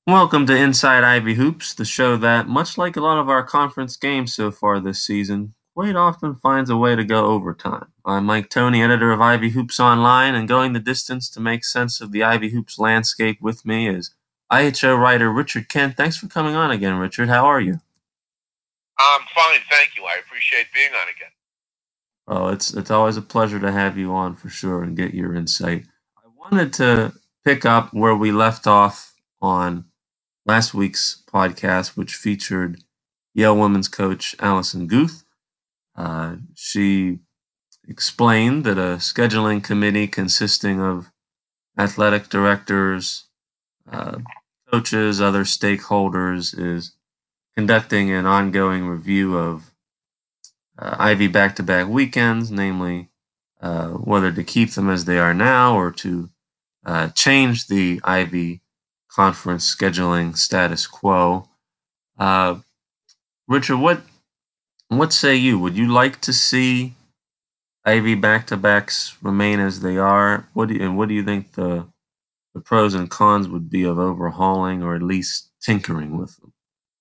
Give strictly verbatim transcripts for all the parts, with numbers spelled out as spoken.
Welcome to Inside Ivy Hoops, the show that, much like a lot of our conference games so far this season, quite often finds a way to go overtime. I'm Mike Tony, editor of Ivy Hoops Online, and going the distance to make sense of the Ivy Hoops landscape with me is I H O writer Richard Kent. Thanks for coming on again, Richard. How are you? I'm fine, thank you. I appreciate being on again. Oh, it's it's always a pleasure to have you on for sure and get your insight. I wanted to pick up where we left off on last week's podcast, which featured Yale women's coach Allison Guth. Uh, she explained that a scheduling committee consisting of athletic directors, uh, coaches, other stakeholders is conducting an ongoing review of uh, Ivy back-to-back weekends, namely uh, whether to keep them as they are now or to uh, change the Ivy conference scheduling status quo. Uh, Richard, what what say you? Would you like to see Ivy back-to-backs remain as they are? What do you, and what do you think the the pros and cons would be of overhauling or at least tinkering with them?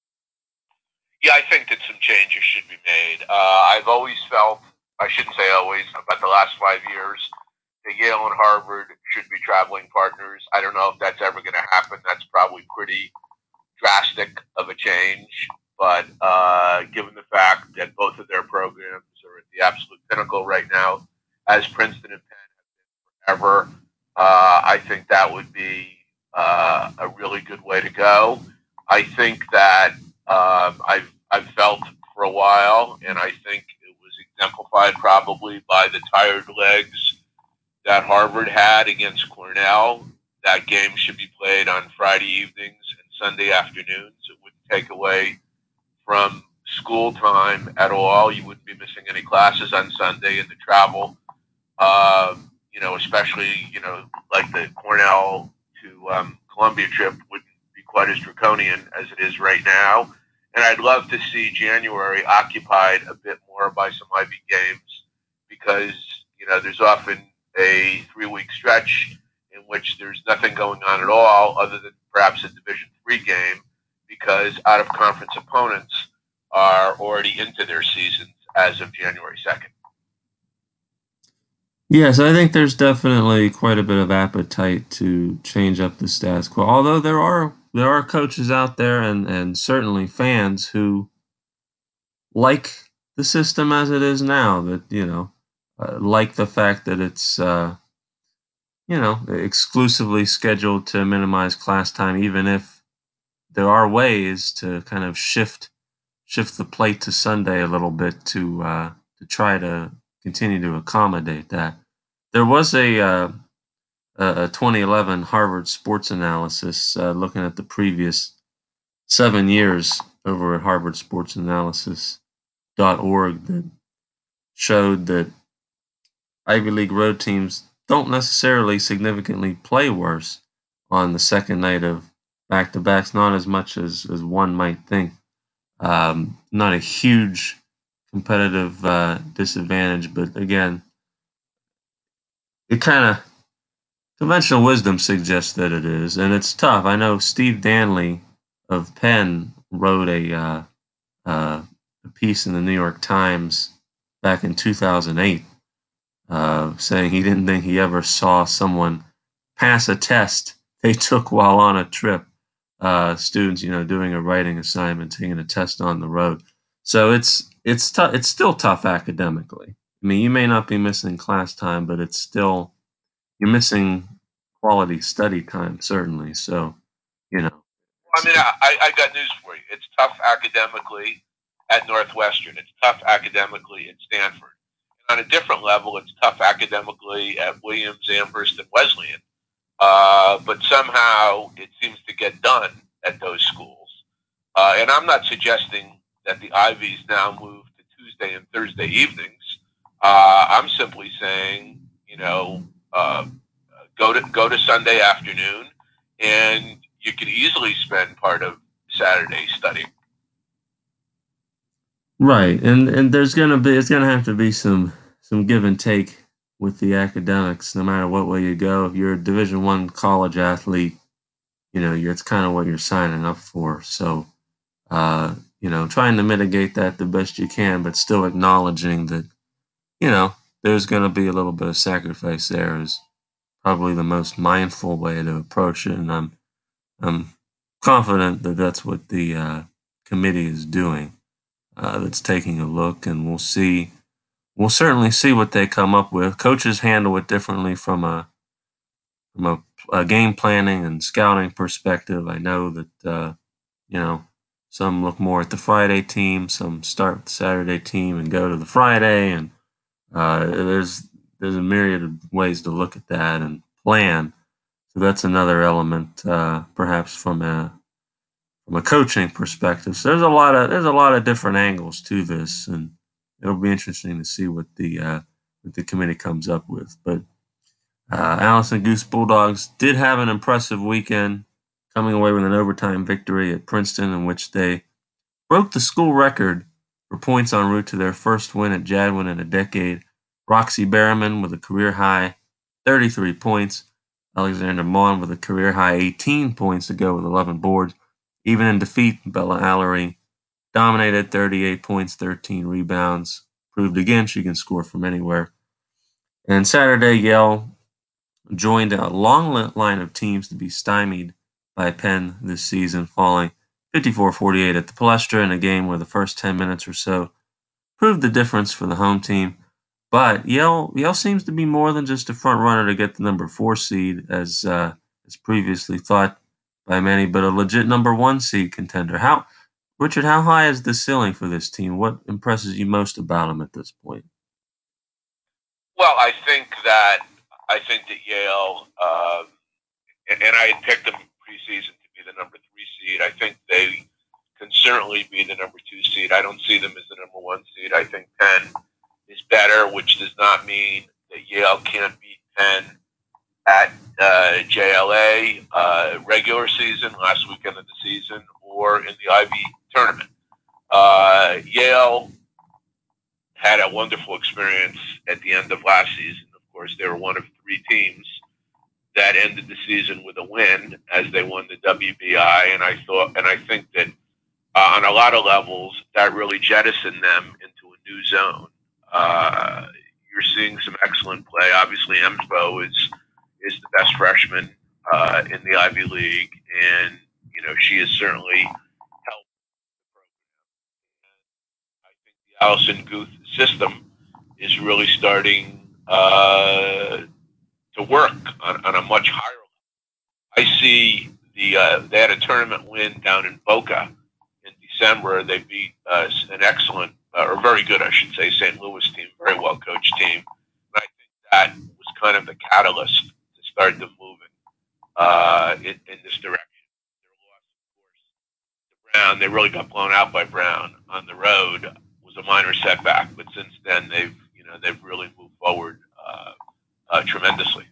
Yeah, I think that some changes should be made. Uh, I've always felt, I shouldn't say always, about the last five years, that Yale and Harvard should be traveling partners. I don't know if that's ever going to happen. That's probably pretty drastic of a change. But uh, given the fact that both of their programs are at the absolute pinnacle right now, as Princeton and Penn have been forever, uh, I think that would be uh, a really good way to go. I think that um, I've I've felt for a while, and I think it was exemplified probably by the tired legs that Harvard had against Cornell. That game should be played on Friday evenings and Sunday afternoons. It wouldn't take away from school time at all. You wouldn't be missing any classes on Sunday, and the travel, um, you know, especially, you know, like the Cornell to um, Columbia trip wouldn't be quite as draconian as it is right now. And I'd love to see January occupied a bit more by some Ivy games because, you know, there's often a three week stretch in which there's nothing going on at all other than perhaps a Division three game because out of conference opponents are already into their seasons as of January second. Yes, I think there's definitely quite a bit of appetite to change up the status quo. Although there are there are coaches out there and and certainly fans who like the system as it is now. That you know, uh, like the fact that it's uh, you know exclusively scheduled to minimize class time, even if there are ways to kind of shift shift the plate to Sunday a little bit to uh, to try to continue to accommodate that. There was a uh, a twenty eleven Harvard sports analysis uh, looking at the previous seven years over at harvard sports analysis dot org that showed that Ivy League road teams don't necessarily significantly play worse on the second night of back-to-backs, not as much as, as one might think. Um, not a huge competitive uh, disadvantage, but again, it kind of conventional wisdom suggests that it is, and it's tough. I know Steve Danley of Penn wrote a uh, uh, a piece in the New York Times back in two thousand eight, uh, saying he didn't think he ever saw someone pass a test they took while on a trip. Uh, students, you know, doing a writing assignment, taking a test on the road. So it's it's tough. It's still tough academically. I mean, you may not be missing class time, but it's still you're missing quality study time, certainly. So, you know, I mean, I, I got news for you. It's tough academically at Northwestern. It's tough academically at Stanford. And on a different level, it's tough academically at Williams, Amherst, and Wesleyan. Uh, but somehow it seems to get done at those schools. Uh, and I'm not suggesting that the Ivies now move to Tuesday and Thursday evenings. Uh, I'm simply saying, you know, uh, go to go to Sunday afternoon, and you can easily spend part of Saturday studying. right, and and there's gonna be it's gonna have to be some some give and take with the academics, no matter what way you go. If you're a Division One college athlete, you know, it's kind of what you're signing up for. So, uh, you know, trying to mitigate that the best you can, but still acknowledging that, you know, there's going to be a little bit of sacrifice there is probably the most mindful way to approach it. And I'm, I'm confident that that's what the uh, committee is doing. Uh, that's taking a look, and we'll see. We'll certainly see what they come up with. Coaches handle it differently from a from a, a game planning and scouting perspective. I know that uh, you know some look more at the Friday team, some start with the Saturday team and go to the Friday, and uh, there's there's a myriad of ways to look at that and plan. So that's another element, uh, perhaps from a from a coaching perspective. So there's a lot of there's a lot of different angles to this, and it'll be interesting to see what the uh, what the committee comes up with. But uh, Allison Goose Bulldogs did have an impressive weekend, coming away with an overtime victory at Princeton, in which they broke the school record for points en route to their first win at Jadwin in a decade. Roxy Berriman with a career high thirty-three points. Alexander Maughan with a career high eighteen points to go with eleven boards. Even in defeat, Bella Allery dominated thirty-eight points, thirteen rebounds. Proved again she can score from anywhere. And Saturday, Yale joined a long line of teams to be stymied by Penn this season, falling fifty-four forty-eight at the Palestra in a game where the first ten minutes or so proved the difference for the home team. But Yale, Yale seems to be more than just a front runner to get the number four seed, as uh, as previously thought by many, but a legit number one seed contender. How, Richard? How high is the ceiling for this team? What impresses you most about them at this point? Well, I think that I think that Yale, um, and, and I had picked them preseason to be the number three seed. I think they can certainly be the number two seed. I don't see them as the number one seed. I think Penn is better, which does not mean that Yale can't beat Penn at uh, J L A uh, regular season, last weekend of the season, or in the Ivy tournament. Uh, Yale had a wonderful experience at the end of last season. Of course, they were one of three teams that ended the season with a win as they won the W B I, and I thought, and I think that uh, on a lot of levels, that really jettisoned them into a new zone. Uh, you're seeing some excellent play. Obviously, Emsbo is is the best freshman uh, in the Ivy League, and you know she has certainly helped the program. I think the Allison Guth system is really starting uh, to work on, on a much higher level. I see the uh, they had a tournament win down in Boca in December. They beat uh, an excellent, uh, or very good, I should say, Saint Louis team, very well coached team. And I think that was kind of the catalyst to start them moving uh, in, in this direction. Their loss, of course, to Brown, they really got blown out by Brown on the road. Was a minor setback, but since then they've you know they've really moved forward uh, uh, tremendously.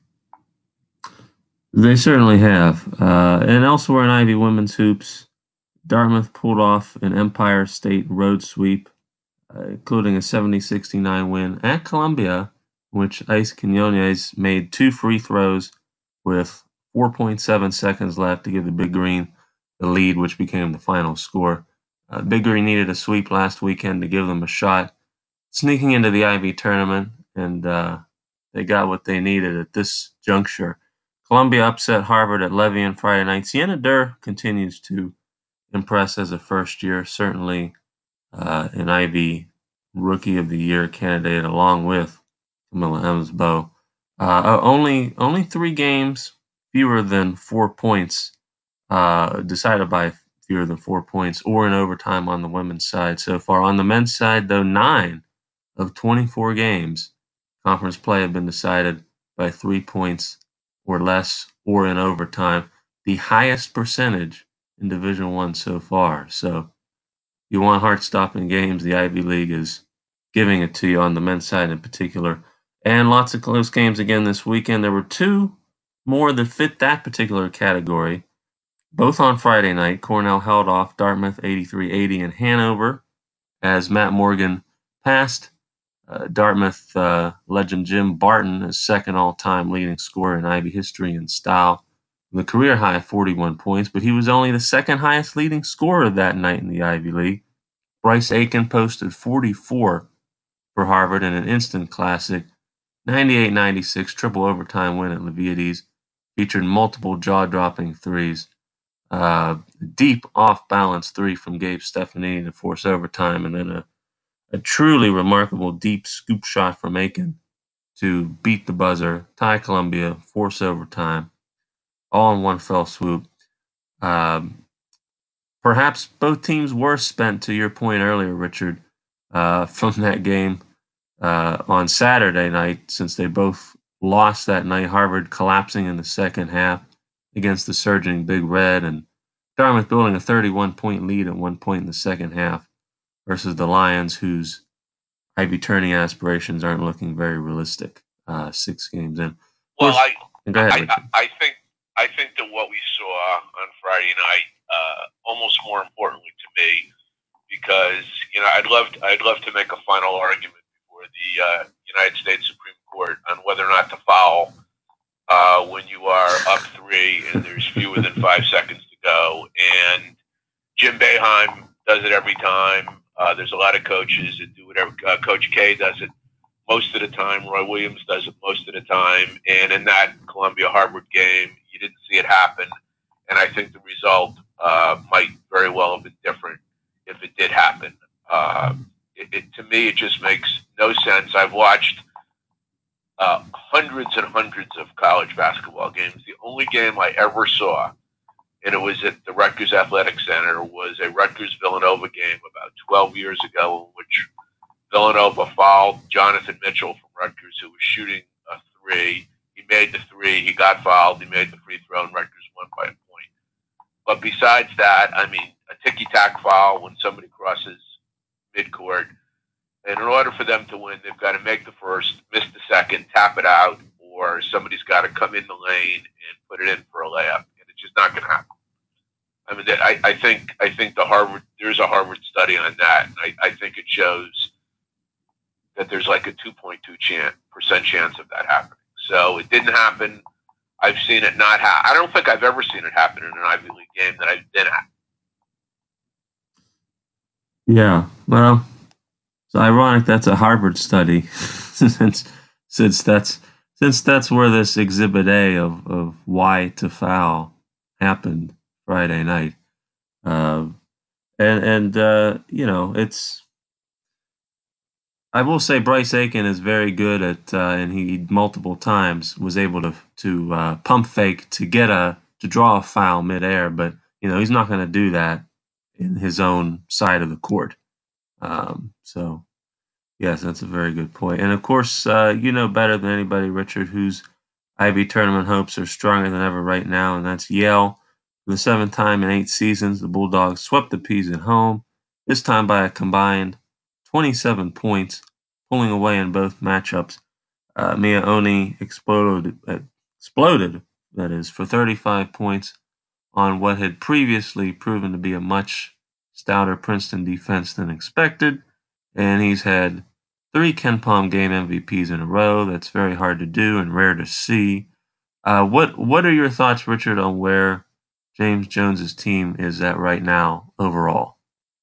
They certainly have. Uh, and elsewhere in Ivy women's hoops, Dartmouth pulled off an Empire State road sweep, uh, including a seventy sixty-nine win at Columbia, in which Ice Quinones made two free throws with four point seven seconds left to give the Big Green the lead, which became the final score. Uh, Big Green needed a sweep last weekend to give them a shot sneaking into the Ivy tournament, and uh, they got what they needed at this juncture. Columbia upset Harvard at Levy on Friday night. Sienna Durr continues to impress as a first year, certainly uh, an Ivy Rookie of the Year candidate, along with Camilla Emsbo. Uh, only only three games fewer than four points uh, decided by fewer than four points or in overtime on the women's side so far. On the men's side, though, nine of twenty-four games conference play have been decided by three points or less or in overtime, the highest percentage in Division One so far. So you want heart-stopping games, the Ivy League is giving it to you on the men's side in particular. And lots of close games again this weekend. There were two more that fit that particular category. Both on Friday night, Cornell held off Dartmouth eighty-three eighty in Hanover as Matt Morgan passed uh, Dartmouth uh, legend Jim Barton as second all-time leading scorer in Ivy history in style the career high of forty-one points, but he was only the second highest leading scorer that night in the Ivy League. Bryce Aiken posted forty-four for Harvard in an instant classic, ninety-eight ninety-six triple overtime win at Leviades, featured multiple jaw-dropping threes. Uh, deep off-balance three from Gabe Stefanini to force overtime, and then a, a truly remarkable deep scoop shot from Aiken to beat the buzzer, tie Columbia, force overtime, all in one fell swoop. Um, perhaps both teams were spent, to your point earlier, Richard, uh, from that game uh, on Saturday night, since they both lost that night. Harvard collapsing in the second half against the surging Big Red, and Dartmouth building a thirty-one point lead at one point in the second half versus the Lions, whose Ivy tourney aspirations aren't looking very realistic. Uh, six games in. Well, I, go ahead, I, Richard. I, I think I think that what we saw on Friday night, uh, almost more importantly to me, because you know I'd love to, I'd love to make a final argument before the uh, United States Supreme Court on whether or not to foul uh, when you are up three and there's fewer than five seconds to go. And Jim Boeheim does it every time. Uh, there's a lot of coaches that do whatever. Uh, Coach K does it most of the time. Roy Williams does it most of the time. And in that Columbia-Harvard game, you didn't see it happen. And I think the result uh, might very well have been different if it did happen. Uh, it, it, to me, it just makes no sense. I've watched uh, hundreds and hundreds of college basketball games. The only game I ever saw, and it was at the Rutgers Athletic Center, was a Rutgers-Villanova game about twelve years ago, in which Villanova fouled Jonathan Mitchell from Rutgers, who was shooting a three. He made the three. He got fouled. He made the free throw, and Rutgers won by a point. But besides that, I mean, a ticky-tack foul when somebody crosses midcourt, and in order for them to win, they've got to make the first, miss the second, tap it out, or somebody's got to come in the lane and put it in for a layup, and it's just not going to happen. I mean, I, I think I think the Harvard there's a Harvard study on that, and I, I think it shows that there's like a two point two percent chance of that happening. So it didn't happen. I've seen it not happen. I don't think I've ever seen it happen in an Ivy League game that I've been at. Yeah, well, it's ironic that's a Harvard study, since since that's since that's where this Exhibit A of, of why to foul happened Friday night, uh, and and uh, you know it's. I will say Bryce Aiken is very good at, uh, and he multiple times was able to to uh, pump fake to get a to draw a foul midair, but you know he's not going to do that in his own side of the court. Um, so, yes, that's a very good point. And of course, uh, you know better than anybody, Richard, whose Ivy tournament hopes are stronger than ever right now, and that's Yale. For the seventh time in eight seasons, the Bulldogs swept the Peas at home, this time by a combined twenty-seven points, pulling away in both matchups. Uh, Mia Oni exploded, uh, exploded, that is, for thirty-five points on what had previously proven to be a much stouter Princeton defense than expected, and he's had three KenPom game M V Ps in a row. That's very hard to do and rare to see. Uh, what What are your thoughts, Richard, on where James Jones's team is at right now overall?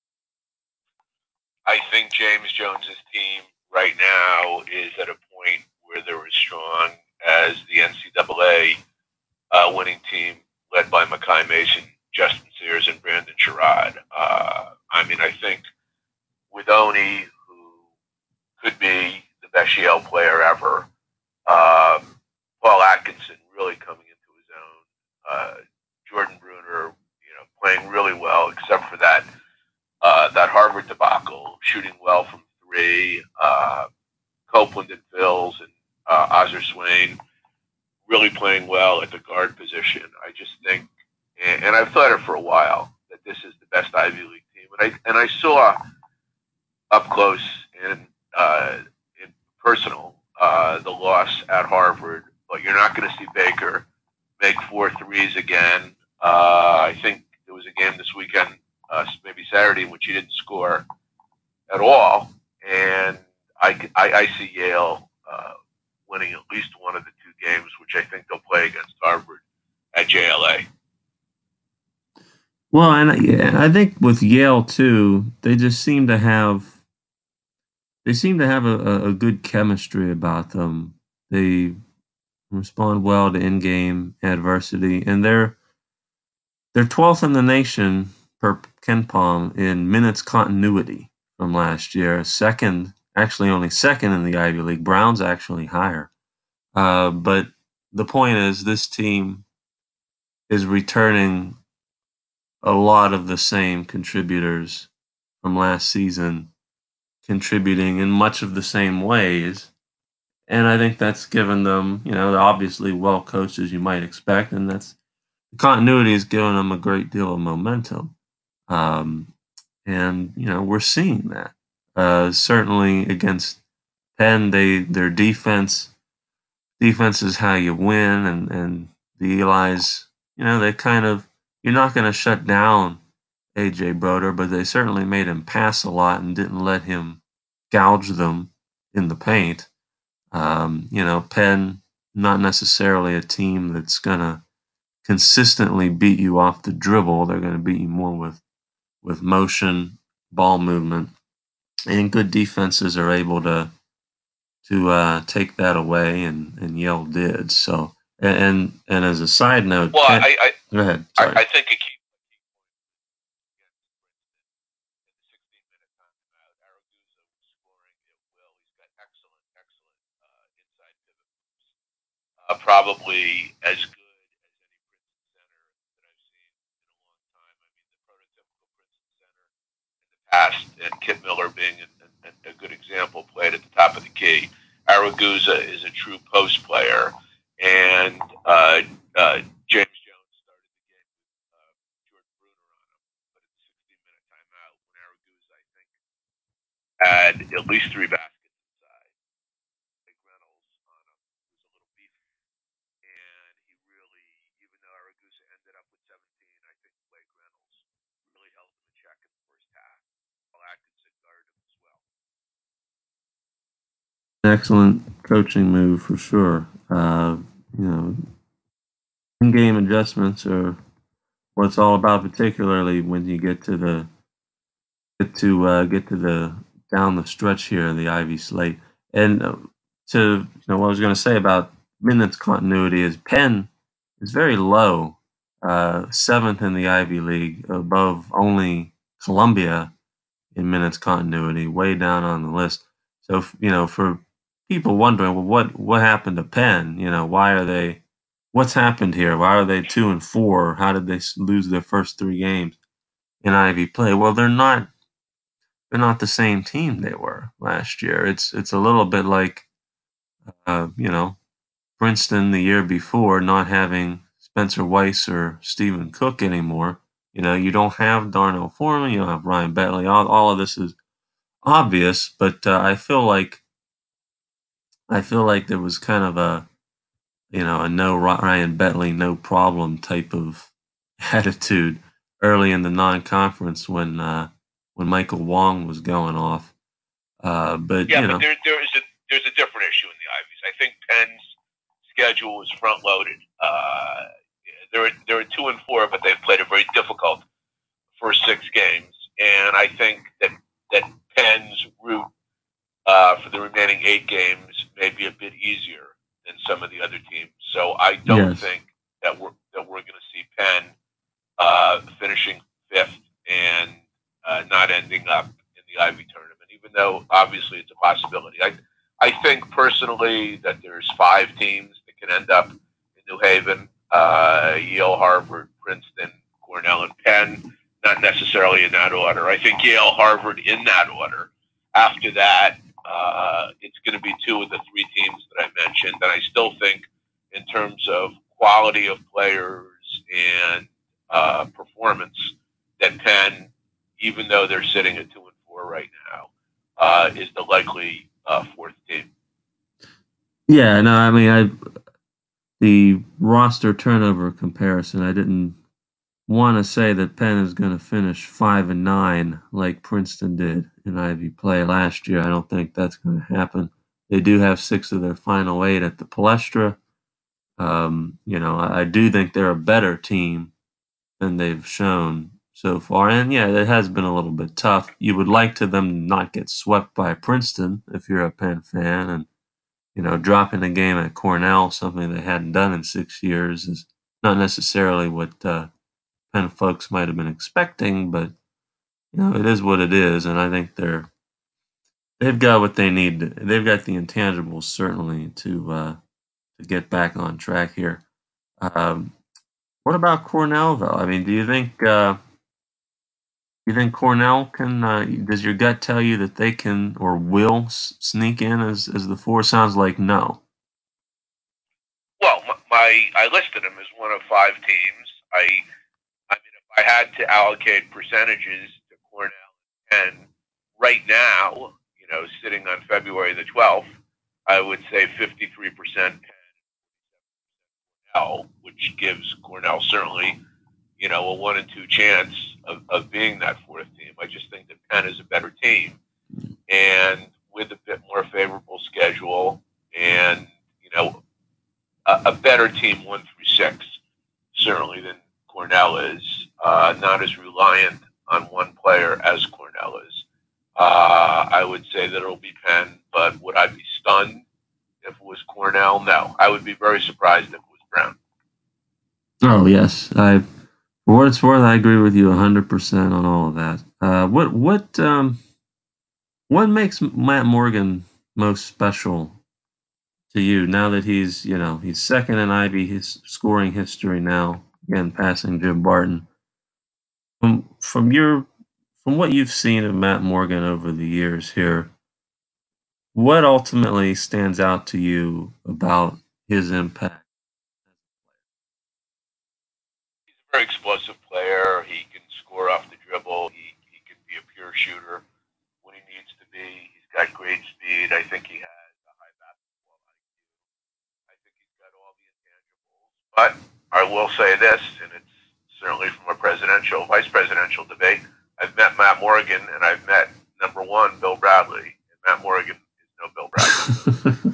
I think James Jones's team right now is at a point where they're as strong as the N C double A uh, winning team led by Makai Mason, Justin Sears, and Brandon Sherrod. Uh, I mean, I think with Oni, who could be the best Yale player ever, um, Paul Atkinson really coming into his own, uh, Jordan Bruner, you know, playing really well, except for that uh, that Harvard debacle, shooting well from three. Uh, Copeland and Phils and uh, Ozzer Swain really playing well at the guard position. I just think, and, and I've thought it for a while, that this is the best Ivy League team. And I and I saw up close and uh, in personal uh, the loss at Harvard, but you're not going to see Baker make four threes again. Uh, I think there was a game this weekend, uh, maybe Saturday, in which he didn't score at all, and I, I, I see Yale uh, winning at least one of the two games, which I think they'll play against Harvard at J L Well, and I- yeah, I think with Yale too, they just seem to have they seem to have a, a, a good chemistry about them. They respond well to in-game adversity, and they're they're twelfth in the nation per Ken Palm in minutes continuity from last year. Second, actually only second in the Ivy League. Brown's actually higher. Uh, but the point is, this team is returning a lot of the same contributors from last season, contributing in much of the same ways. And I think that's given them, you know, they're obviously well coached as you might expect, and that's the continuity has given them a great deal of momentum. Um, and you know, we're seeing that. Uh, certainly against Penn, they their defense defense is how you win, and and the Eli's, you know, they kind of you're not going to shut down A J Broder, but they certainly made him pass a lot and didn't let him gouge them in the paint. Um, you know, Penn, not necessarily a team that's going to consistently beat you off the dribble. They're going to beat you more with with motion, ball movement, and good defenses are able to to uh, take that away, and, and Yale did. So, and and as a side note, Well, Penn, I I, go ahead. I, Sorry. I think a key sixteen minute timeout. Aragusa was scoring at will. He's got excellent, excellent uh, inside pivot moves. Uh, probably as good as any Princeton center that I've seen in a long time. I mean, the prototypical Princeton center in the past, and Kip Miller being a, a, a good example, played at the top of the key. Aragusa is a true post player, and uh, uh, James Jones started the game with uh, Jordan Bruner on him, but in the sixteen minute timeout, when Aragusa, I think, had at least three baskets inside, Blake Reynolds on him, who's a little beefy, and he really, even though Aragusa ended up with seventeen, I think Blake Reynolds really held him in check in the first half. Paul Atkinson guarded him as well. Excellent coaching move for sure. Uh, you know, in-game adjustments are what it's all about, particularly when you get to the get to uh, get to the down the stretch here in the Ivy slate. And uh, to you know what I was going to say about minutes continuity is Penn is very low, uh, seventh in the Ivy League, above only Columbia in minutes continuity, way down on the list. So you know, for people wondering, well, what what happened to Penn? You know, why are they? What's happened here? Why are they two and four? How did they lose their first three games in Ivy play? Well, they're not they're not the same team they were last year. It's it's a little bit like uh, you know Princeton the year before not having Spencer Weiss or Stephen Cook anymore. You know, you don't have Darnell Foreman, you don't have Ryan Bentley. All, all of this is obvious, but uh, I feel like I feel like there was kind of a you know a no Ryan Bentley, no problem type of attitude early in the non-conference when uh, when Michael Wong was going off. Uh, but Yeah, you but know, there there is a there's a different issue in the Ivies. I think Penn's schedule was front loaded. Uh, they're they're two and four, but they've played a very difficult first six games, and I think that that Penn's route uh, for the remaining eight games may be a bit easier than some of the other teams. So I don't yes, think that we're that we're going to see Penn uh, finishing fifth and uh, not ending up in the Ivy tournament, even though obviously it's a possibility. I I think personally that there's five teams that can end up in New Haven: uh, Yale, Harvard, Princeton, Cornell, and Penn. Not necessarily in that order. I think Yale, Harvard in that order. After that, uh, it's going to be two of the three teams that I mentioned, and I still think, in terms of quality of players and uh, performance, that Penn, even though they're sitting at two and four right now, uh, is the likely uh, fourth team. yeah, no, I mean, I the roster turnover comparison. I didn't want to say that Penn is going to finish five and nine like Princeton did in Ivy play last year. I don't think that's going to happen. They do have six of their final eight at the Palestra. Um, you know, I, I do think they're a better team than they've shown so far. And yeah, it has been a little bit tough. You would like to them not get swept by Princeton if you're a Penn fan, and you know, dropping a game at Cornell, something they hadn't done in six years, is not necessarily what uh, Penn folks might have been expecting, but you know, it is what it is, and I think they're they've got what they need. They've got the intangibles certainly to uh, to get back on track here. Um, what about Cornell, though? I mean, do you think uh, you think Cornell can? Uh, does your gut tell you that they can or will s- sneak in as as the four? Sounds like no. Well, my, my I listed them as one of five teams. I I mean, if I had to allocate percentages to Cornell and right now, you know, sitting on February the twelfth, I would say fifty-three percent Cornell, which gives Cornell certainly, you know, a one and two chance of, of being that fourth team. I just think that Penn is a better team. And with a bit more favorable schedule and, you know, a, a better team one through six, certainly than Cornell is, uh, not as reliant on one player as Cornell is. Uh, I would say that it'll be Penn, but would I be stunned if it was Cornell? No. I would be very surprised if it was Brown. Oh yes, I for what it's worth, I agree with you a hundred percent on all of that. Uh, what what um, what makes Matt Morgan most special to you now that he's you know he's second in Ivy his scoring history now, again passing Jim Barton. From from your from what you've seen of Matt Morgan over the years here, what ultimately stands out to you about his impact? He's a very explosive player. He can score off the dribble. He, he can be a pure shooter when he needs to be. He's got great speed. I think he has a high basketball I Q. I think he's got all the intangibles. But I will say this, and it's certainly from a presidential, vice presidential debate. I've met Matt Morgan, and I've met number one Bill Bradley, and Matt Morgan is no Bill Bradley.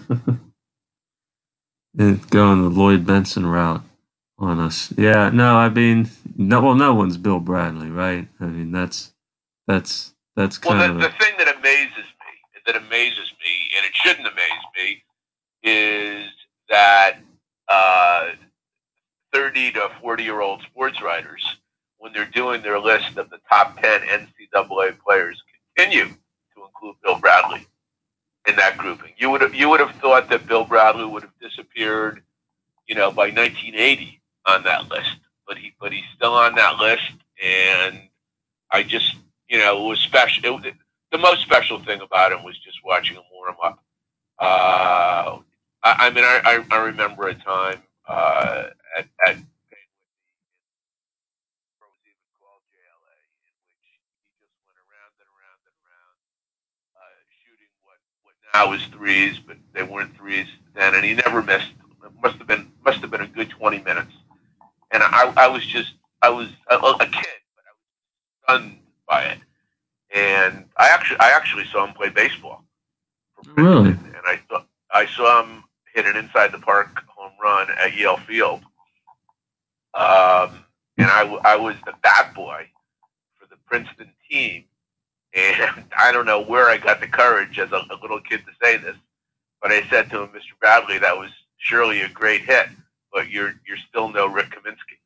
It's going the Lloyd Benson route on us. Yeah, no, I mean, no, well, no one's Bill Bradley, right? I mean, that's that's that's Well, kind the, of the a thing that amazes me, that amazes me, and it shouldn't amaze me, is that uh, thirty to forty year old sports writers, when they're doing their list of the top ten N C double A players, continue to include Bill Bradley in that grouping. You would have, you would have thought that Bill Bradley would have disappeared, you know, by nineteen eighty on that list, but he but he's still on that list, and I just, you know, it was special. It, the most special thing about him was just watching him warm up. Uh, I, I mean, I, I, I remember a time uh, at, at was even called J L A, in which he just went around and around and around, uh, shooting what what now is threes, but they weren't threes then, and he never missed. It must have been must have been a good twenty minutes, and I I was just I was a, a kid, but I was stunned by it, and I actually I actually saw him play baseball for really. Princeton, and I thought I saw him hit an inside the park home run at Yale Field, um, and I I was the bat boy for the Princeton team. And I don't know where I got the courage as a, a little kid to say this, but I said to him, Mister Bradley, that was surely a great hit, but you're you're still no Rick Kaminsky.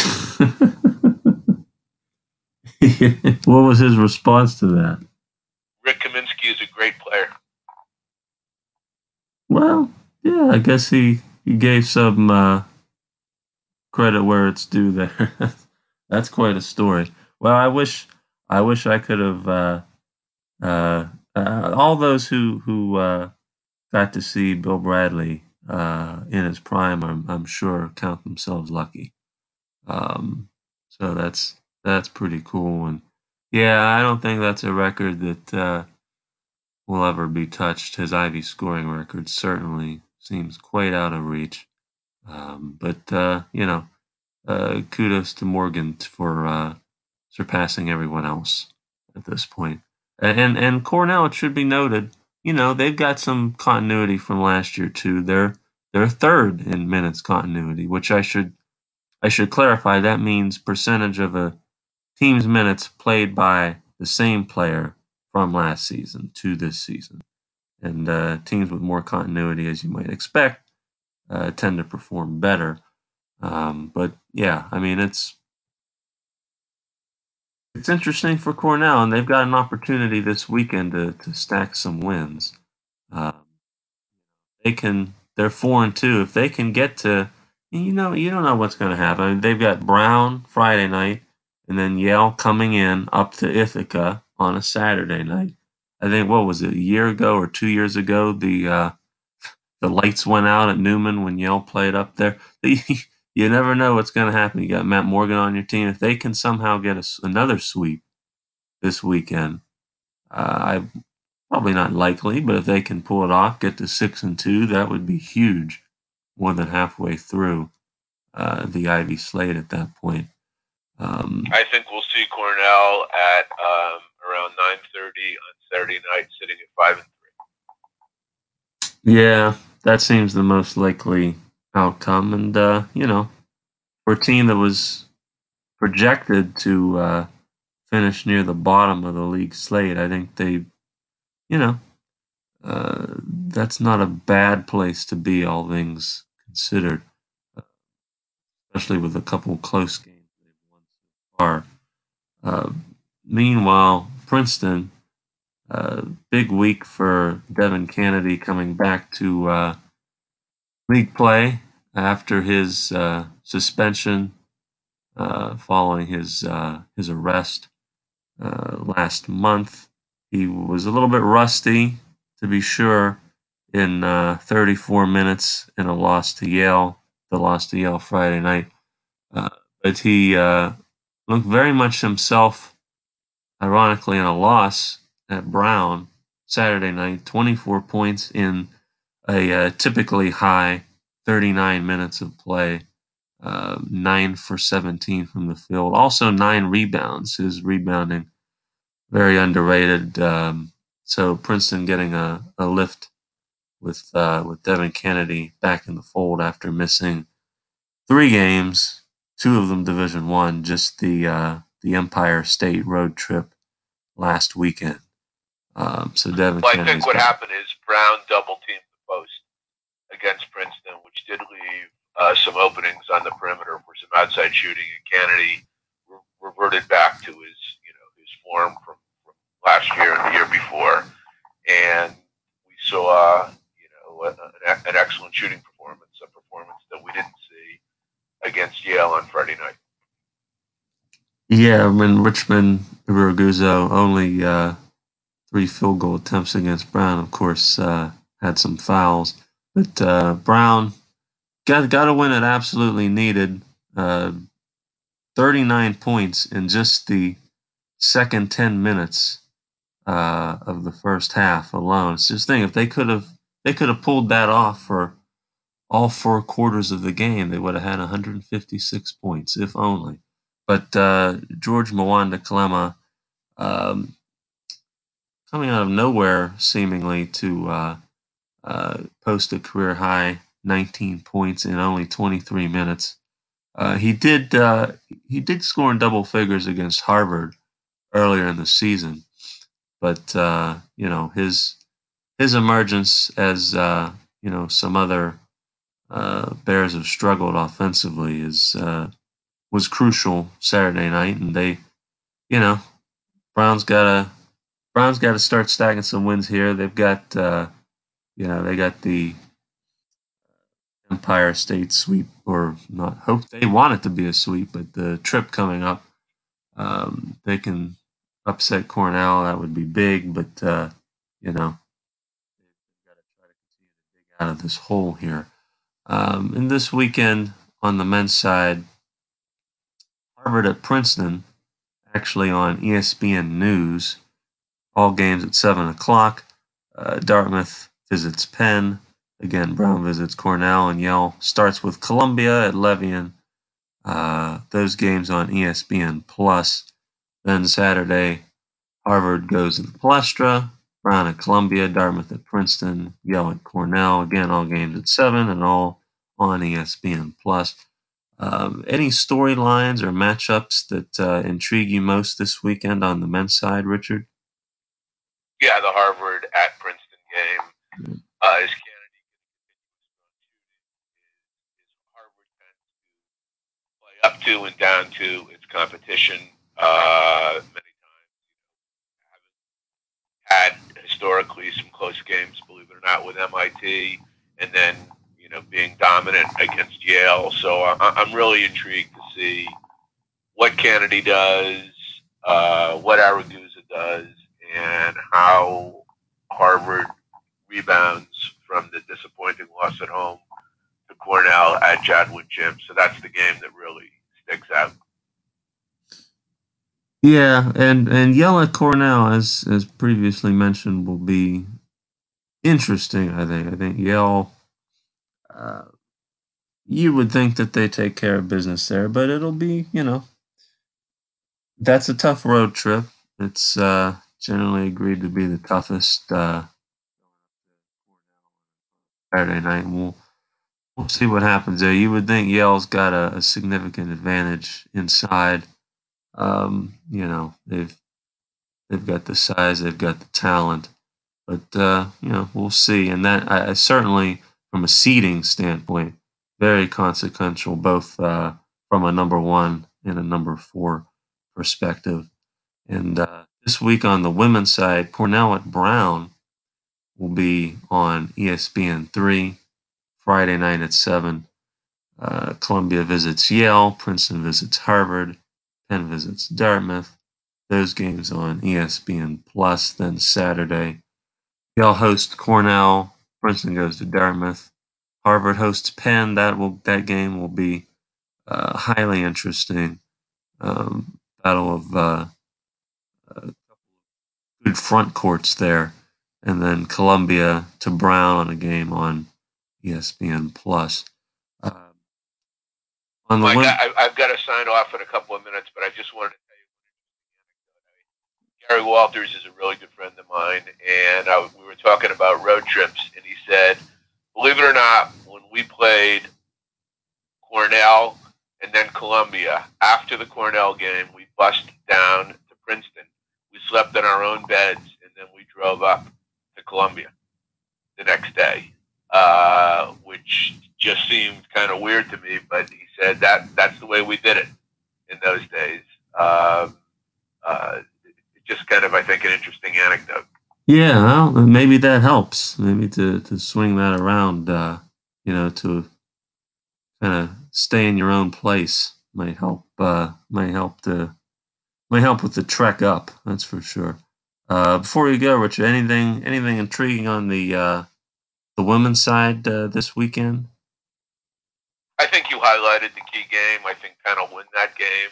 What was his response to that? Rick Kaminsky is a great player. Well, yeah, I guess he he gave some uh, credit where it's due there. That's quite a story. Well, I wish I wish I could have uh, uh, uh, all those who who uh, got to see Bill Bradley uh, in his prime. I'm, I'm sure count themselves lucky. Um, so that's that's pretty cool. And yeah, I don't think that's a record that uh, will ever be touched. His Ivy scoring record certainly seems quite out of reach. Um, but uh, you know, uh, kudos to Morgan for uh, surpassing everyone else at this point. And and Cornell, it should be noted, you know, they've got some continuity from last year too. They're they're third in minutes continuity, which I should I should clarify. That means percentage of a teams' minutes played by the same player from last season to this season. And uh, teams with more continuity, as you might expect, uh, tend to perform better. Um, but yeah, I mean, it's it's interesting for Cornell, and they've got an opportunity this weekend to, to stack some wins. Um, they can, they're four and two. If they can get to, you know, you don't know what's going to happen. I mean, they've got Brown Friday night, and then Yale coming in up to Ithaca on a Saturday night. I think what was it, a year ago or two years ago? The uh, the lights went out at Newman when Yale played up there. You never know what's going to happen. You got Matt Morgan on your team. If they can somehow get a, another sweep this weekend, uh, I probably not likely, but if they can pull it off, get to six and two, that would be huge. More than halfway through uh, the Ivy slate at that point. Um, I think we'll see Cornell at um, around nine thirty on Saturday night, sitting at five and three. Yeah, that seems the most likely outcome, and uh, you know, for a team that was projected to uh, finish near the bottom of the league slate, I think they, you know, uh, that's not a bad place to be, all things considered, uh, especially with a couple close games they've won so far. Uh, meanwhile, Princeton, uh, big week for Devin Kennedy coming back to uh, league play after his uh, suspension uh, following his uh, his arrest uh, last month. He was a little bit rusty, to be sure, in uh, thirty-four minutes in a loss to Yale, the loss to Yale Friday night. Uh, but he uh, looked very much himself, ironically, in a loss at Brown Saturday night, twenty-four points in a uh, typically high thirty-nine minutes of play, uh, nine for seventeen from the field. Also nine rebounds. His rebounding, very underrated. Um, so Princeton getting a, a lift with uh, with Devin Kennedy back in the fold after missing three games, two of them Division One, just the uh, the Empire State road trip last weekend. Um, so Devin well, Kennedy's I think what back. happened is Brown double teamed the post against Princeton, which did leave uh, some openings on the perimeter for some outside shooting, and Kennedy re- reverted back to his you know his form from, from last year and the year before, and we saw you know an, an excellent shooting performance, a performance that we didn't see against Yale on Friday night. Yeah, when Richmond Ragusa only uh, three field goal attempts against Brown, of course, uh, had some fouls. But uh, Brown got got a win it absolutely needed. Uh, thirty-nine points in just the second ten minutes uh, of the first half alone. It's just think if they could have they could have pulled that off for all four quarters of the game, they would have had one hundred fifty-six points, if only. But uh, George Mwanda Kalema, um, coming out of nowhere, seemingly to uh, uh, post a career high nineteen points in only twenty-three minutes. Uh, he did uh, he did score in double figures against Harvard earlier in the season, but uh, you know his his emergence as uh, you know some other uh, Bears have struggled offensively is uh, was crucial Saturday night, and they, you know, Browns gotta Browns gotta start stacking some wins here. They've got, uh, you know, they got the Empire State sweep, or not. Hope they want it to be a sweep, but the trip coming up, um, they can upset Cornell. That would be big, but uh, you know, they've got to try to continue to dig out of this hole here. Um, and this weekend on the men's side, Harvard at Princeton, actually on E S P N News. All games at seven o'clock. Uh, Dartmouth visits Penn. Again, Brown visits Cornell, and Yale starts with Columbia at Levien. Uh, those games on E S P N Plus. Then Saturday, Harvard goes to the Palestra. Brown at Columbia, Dartmouth at Princeton, Yale at Cornell. Again, all games at seven and all on E S P N Plus. Um, any storylines or matchups that uh, intrigue you most this weekend on the men's side, Richard? Yeah, the Harvard at Princeton game. Uh, is Kennedy is Harvard tends to play up to and down to its competition uh, many times. Haven't had historically some close games, believe it or not, with M I T, and then you know being dominant against Yale. So I, I'm really intrigued to see what Kennedy does, uh, what Aragusa does, and how Harvard rebounds from the disappointing loss at home to Cornell at Chadwick Gym. So that's the game that really sticks out. Yeah, and and Yale at Cornell, as as previously mentioned, will be interesting. I think. I think Yale. Uh, you would think that they take care of business there, but it'll be, you know, that's a tough road trip. It's uh, generally agreed to be the toughest uh, Saturday night. And we'll we'll see what happens there. You would think Yale's got a, a significant advantage inside. Um, you know, they've they've got the size, they've got the talent, but uh, you know, we'll see. And that I, I certainly, from a seeding standpoint, very consequential, both uh, from a number one and a number four perspective. And uh, this week on the women's side, Cornell at Brown will be on E S P N three Friday night at seven. Uh, Columbia visits Yale, Princeton visits Harvard, Penn visits Dartmouth. Those games on E S P N Plus. Then Saturday, Yale hosts Cornell, Princeton goes to Dartmouth, Harvard hosts Penn. That will that game will be uh, highly interesting. Um, battle of uh, uh, good front courts there, and then Columbia to Brown on a game on E S P N Plus. Uh, on the Mike, win- I, I've got to sign off in a couple of minutes, but I just wanted to tell you Gary Walters is a really good friend of mine, and I, we were talking about road trips, and he said, believe it or not, when we played Cornell and then Columbia, after the Cornell game, we bussed down to Princeton. We slept in our own beds, and then we drove up to Columbia the next day, uh, which just seemed kind of weird to me. But he said that that's the way we did it in those days. Um, uh, just kind of, I think, an interesting anecdote. yeah, well, maybe that helps. Maybe to, to swing that around, uh, you know, to kind of stay in your own place might help. Uh, might help to might help with the trek up. That's for sure. Uh, before we go, Richard, anything anything intriguing on the uh, the women's side uh, this weekend? I think you highlighted the key game. I think Penn will win that game.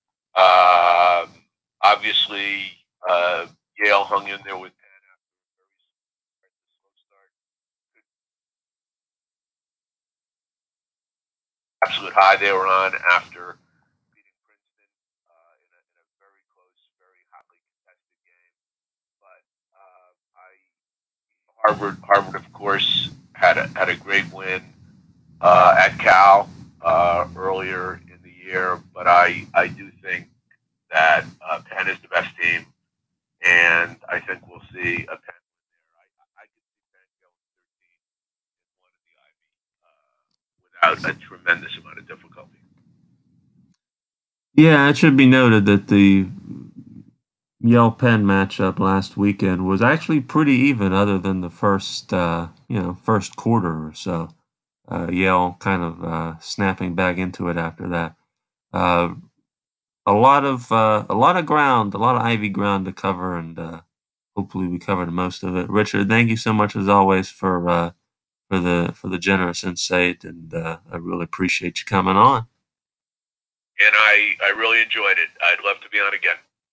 Um, obviously, uh, Yale hung in there with Penn after a very slow start. Absolute high they were on after beating Princeton uh, in, a, in a very close, very hotly contested game. But uh, I Harvard, Harvard, of course, had a, had a great win uh, at Cal uh, earlier in the year. But I I do think that uh, Penn is the best team, and I think we'll see a Penn win there. I, I could see Penn going thirteen and one in the Ivy uh, without a tremendous amount of difficulty. Yeah, it should be noted that the Yale Penn matchup last weekend was actually pretty even, other than the first, uh, you know, first quarter or so. Uh, Yale kind of uh, snapping back into it after that. Uh, a lot of uh, a lot of ground, a lot of Ivy ground to cover, and uh, hopefully we covered most of it. Richard, thank you so much as always for uh, for the for the generous insight, and uh, I really appreciate you coming on. And I, I really enjoyed it. I'd love to be on again.